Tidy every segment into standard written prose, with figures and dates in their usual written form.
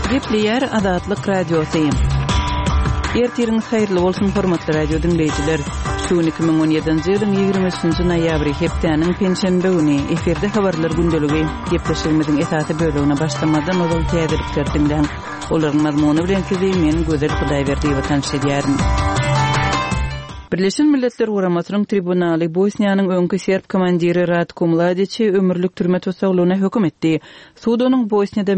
Gepleyer Adatlyk Radiosu. Ertiriniz hayırlı bolsun hormatly radio dinleyijiler. Şu 2017-nji ýylyň 23-nji noýabry hepdeniň penşembe güni eferde habarlar gündeligi gepleşigimiziň esasy bölügine başlamadan ol täzelikler dinleň. Olaryň mazmuny bilen sizi men Gözel Hudaýberdi tanış edýärim. Birleşen Milletler Guramatynyň tribunaly Bosniýanyň öňkü serb komandiri Ratko Mladiçi ömürlük türme tutsagylygyna hökm etdi. Suud onuň Bosniýada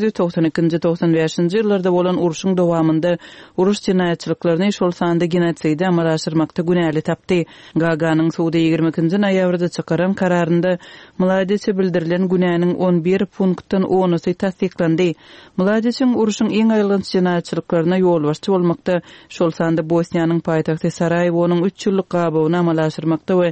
1992-95-nji ýyllarda bolan uruşyň dowamında uruş jinaýatçylyklaryny şol sanda genotsid amalaşdyrmakda günäli tapdy. Gaganyň Suuda 22-nji noýabrda çykaran kararynda Mladiçi bildirilen günäniň 11 punktdan 10-sy tasdiklandy. Mladiçiň uruşyň eň aýlgynç jinaýatçylyklaryna ýolbaşçy bolmakda şol sanda Bosniýanyň paýtagty Sarajewo onun 3 ýyllyk gabawyny amalaşdyrmakda we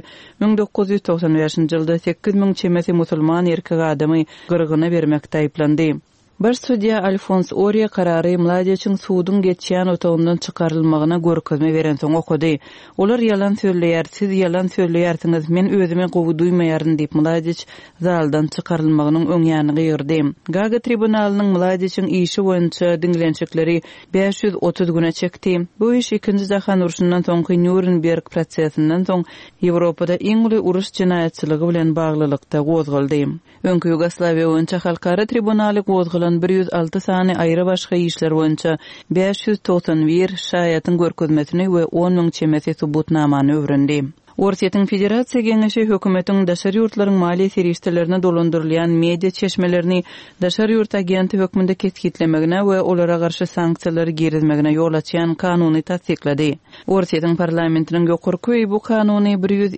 1995-nji ýylda 8000 çemesi musulman erkek adamy gyrgyna bermekde aýplandy. Baş судья Alfons Oria karary Mladiçiň suudun geçýän otagyndan çykarylmagyna görkezme beren soň okudy. Olar ýalan söýleýär, siz ýalan söýleýärsiňiz, men özüme gowy duýmaýaryn diýip Mladiç zaldan çykarylmagynyň öňýäni gyrdy. Gaga tribunalynyň Mladiçiň işi boýunça dinlençikleri 530 güne çekdi. Bu iş 2-nji jahan uruşundan soňky Nürnberg prosesinden soň Ýewropada iň uly uruş jinaýatçylygy bilen baglylykda gozgaldy. Öňkü Ýugoslawiýa boýunça halkara tribunaly gozgalan 106 sany aýry başga işler boýunça 591 şaýatyň görkezmesini we 10.000 çemesi subutnamany öwrendi. Orsiýetiň Federasiýa Geňeşi hökümetiň daşary ýurtlaryň maliýe serişdelerini dolandyrylýan media çeşmelerini daşary ýurt agenti hökmünde ketgitlemegine we olara garşy sanksiýalary gerizmegine ýol açýan kanuny tasdiklady. Orsiýetiň parlamentiniň ýokurky bu kanuny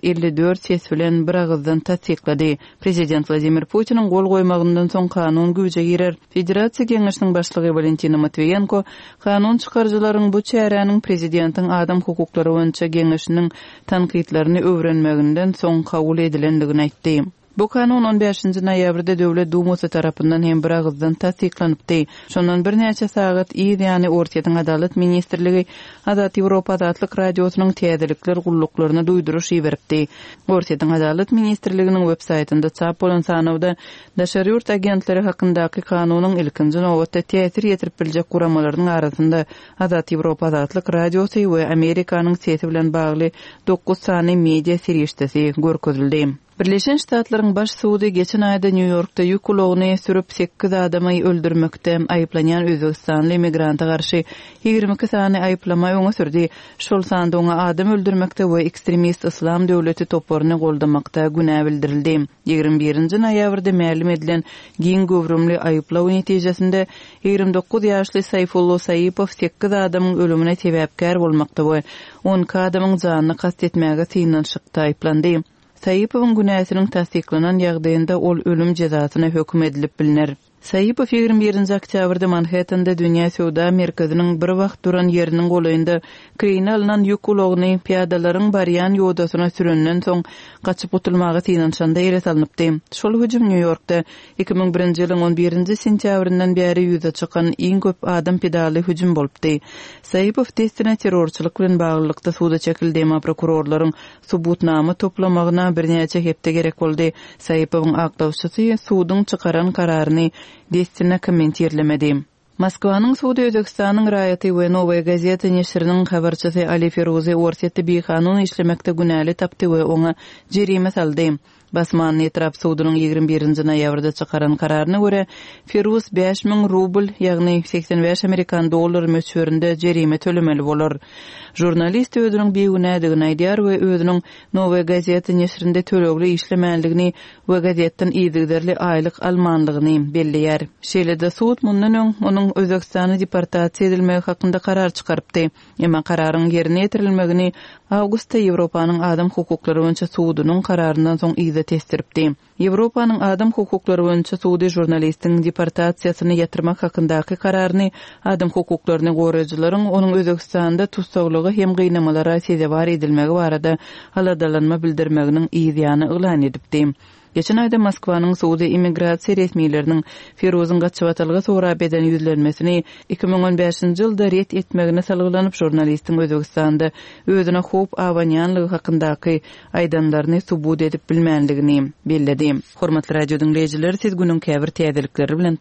154 ses bilen bir agızdan tasdiklady. Prezident Vladimir Putiniň gol goýmagyndan soň kanun güýje girer. Federasiýa Geňeşiniň başlygy Valentina Matviyenko kanun çykarjylaryň bu çäräniň prezidentiň adam hukuklary boýunça Geňeşiniň tanqidlerini öwrenmeginden soň kabul edilendigini aýtdy. Bu kanun 15-nji noýabrda Döwlet Dumasy tarapyndan hem bir agızdan tasdiklanypdy. Şondan bir näçe sagat ýa-ni Orsiýetiň Adalet ministrligi Azat Ýewropa Adatlyk radiosynyň täzelikler gullyklaryny duýduruş beripdi. Orsiýetiň Adalet ministrliginiň web-saýtynda çap bolan sanawda daşary ýurt agentleri hakyndaky kanunyň ilkinji nowatda täsir ýetirip biljek guramalaryň arasynda Azat Ýewropa Adatlyk radiosy we Amerikanyň sesi bilen bagly 9 sany media serişdesi görkezildi. Birleşen Ştatlaryň baş suudy geçen aýda New Yorkda ýük ulogyny sürüp 8 adamy öldürmekde aýplanýan Özbekistanly emigranta garşy 22 sany aýplama öňe sürdi. Şol sanda oňa adam öldürmekde we ekstremist islam döwleti toplaryny goldamakda günä bildirildi. 21-nji noýabrda ma'lum edilen giň gowrumly aýplaw netijesinde 29 ýaşly Sayfullo Saýypow 8 adamyň ölümine sebäpkär bolmakda we 10 adamyň janyny kast etmäge synanşykda aýplandy. Saýypowyň günäsiniň tasdiklanan ýagdaýynda ol ölüm jazasyna hökm edilip bilinir. Saýypow 21-nji oktýabrda Manhattanda dünýä söwda merkeziniň bir wagt duran ýeriniň golaýynda kreyne alynan ýük ulogyny piýadalaryň barýan ýodasyna sürenden soň gaçyp gutulmagy synanşanda ýere salynpdy. Şol hüjüm New Yorkda 2001-nji ýylyň 11-nji sentýabryndan bäri ýüze çykan iň köp adam pedagly hüjüm bolupdy. Saýypow destine terrorçylyk bilen baglylykda suda çekildi, ama prokurorlaryň subutnamy toplamagyna bir näçe hepde gerek boldy. Saýypowyň aklawçysy sudyň çykaran kararyny destine kommentirlemedi. Moskwanyň Suudi Özbekistanyň raýaty we Nowy Gazeta neşriniň habarçysy Ali Feruzi Orsiýetde bir kanun işlemekde günäli tapdy we oňa jerime saldy. Basmanyň etrap suudynyň 21-nji noýabrda çykaran kararyna görä Feruz 5000 rubl, ýagny 85 Amerikan dollary möçberinde jerime tölemeli bolar. Jurnalist özüniň beýgünädigini aýdýar we özüniň Nowy Gazeta neşrinde tölegli işlemänligini we gazetden ýygyderli aýlyk almanlygyny belliýär. Şeýle-de suud mundan öň onuň Özbekistana deportasiýa edilmegi hakynda karar çykarypdy. Emma kararyň ýerine ýetirilmegini Awgustda Ýewropanyň adam hukuklary boýunça suudynyň kararyndan soň testiripdi. Ýewropanyň adam hukuklary boýunça suudi jurnalistiň deportasiýasyny ýatyrmak hakyndaky kararyny adam hukuklaryny goraýjylaryň onuň Özbekistanda tutsaglygy hem gynamalara sezebar edilmegi barada aladalanma bildirmeginiň ýygyny ýylan edipdi. Geçen ayda Moskwanyň Suudi immigrasiýa resmiýetleriniň Feruzyň gaçybatlygy sonra beden ýüzlenmesini 2015-nji ýylda ret etmegine salgylanyp jurnalistiň Özbekistanda özüne hop awanýanlygy hakyndaky aýdanlaryny subut edip bilmänligini belledi. Hormatly radio dinleýijiler, siz günüň käbir täzelikleri bilen